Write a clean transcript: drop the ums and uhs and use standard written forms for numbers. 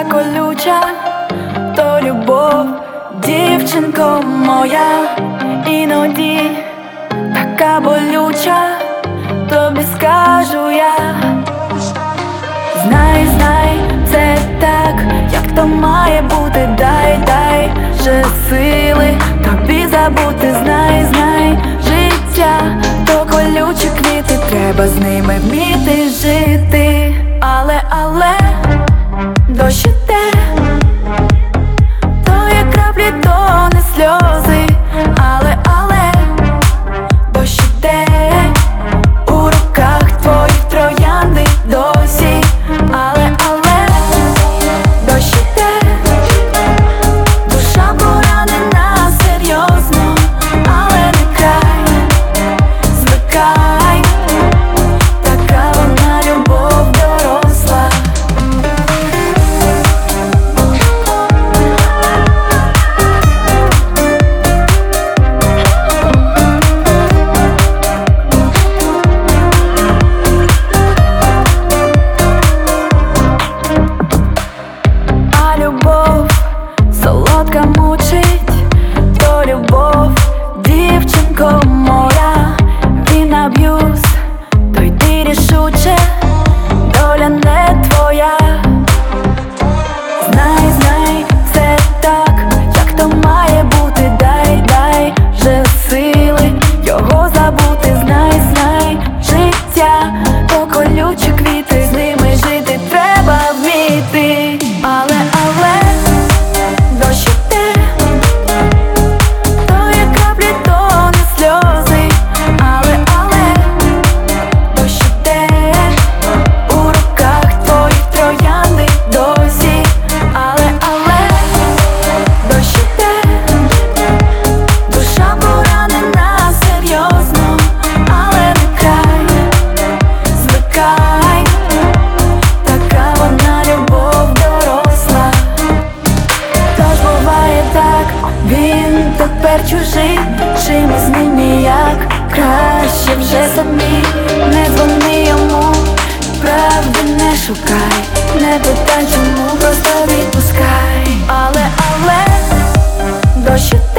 колюча, то любов, дівчинко моя, іноді така болюча, тобі скажу я. Знай, знай, це так, як то має бути. Дай же сили тобі забути. Знай, знай, життя то колючі квіти, треба з ними вміти жити. Але дощ іде, то є краплі, то не сльози. Але дощ іде, у руках твоїх троянди досі. Але дощ іде, душа поранена серйозно. Але не край, звикай, така вона любов доросла. А любов солодка мучить, то любов, дівчинко моя, він аб'юз, то йди рішуче, доля не твоя. Знай, знай, це так, як то має бути. Дай же сили його забути. Знай, знай, життя то колючі квіти, з ними жити треба вміти. Але дощ іде, то є краплі, то не сльози. Але дощ іде, у руках твоїх троянди досі. Але дощ іде, душа поранена серйозно. Але не край, звикай, така вона любов доросла. Тож буває так, він тепер чужий, чимось з ним ніяк, краще вже самі. Не дзвони йому, правди не шукай, не питай чому, просто відпускай. Але дощ іде,